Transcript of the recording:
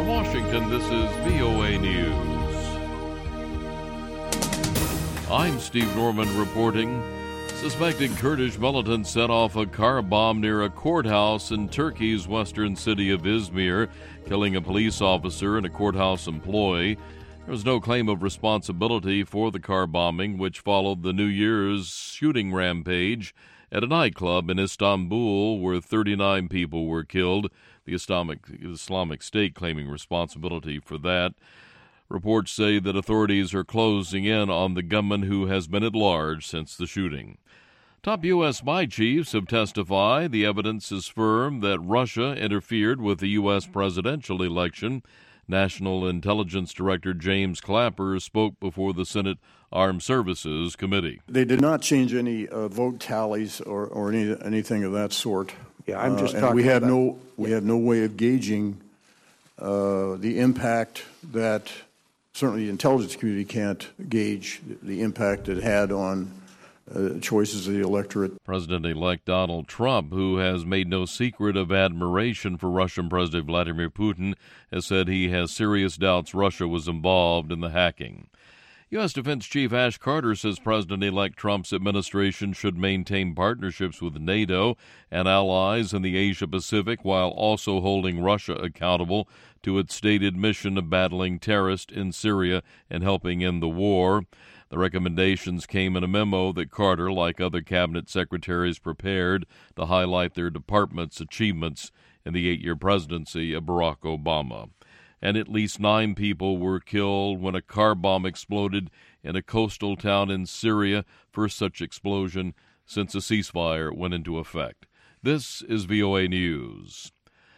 Washington, this is VOA News. I'm Steve Norman reporting. Suspected Kurdish militants set off a car bomb near a courthouse in Turkey's western city of Izmir, killing a police officer and a courthouse employee. There was no claim of responsibility for the car bombing, which followed the New Year's shooting rampage at a nightclub in Istanbul where 39 people were killed, the Islamic State claiming responsibility for that. Reports say that authorities are closing in on the gunman who has been at large since the shooting. Top U.S. spy chiefs have testified the evidence is firm that Russia interfered with the U.S. presidential election. National Intelligence Director James Clapper spoke before the Senate Armed Services Committee. They did not change any vote tallies or anything of that sort. Yeah, I'm just talking we have about... We have no way of gauging the impact that certainly the intelligence community can't gauge the impact it had on choices of the electorate. President-elect Donald Trump, who has made no secret of admiration for Russian President Vladimir Putin, has said he has serious doubts Russia was involved in the hacking. U.S. Defense Chief Ash Carter says President-elect Trump's administration should maintain partnerships with NATO and allies in the Asia-Pacific while also holding Russia accountable to its stated mission of battling terrorists in Syria and helping end the war. The recommendations came in a memo that Carter, like other cabinet secretaries, prepared to highlight their department's achievements in the 8-year presidency of Barack Obama. And at least 9 people were killed when a car bomb exploded in a coastal town in Syria, first such explosion since a ceasefire went into effect. This is VOA News.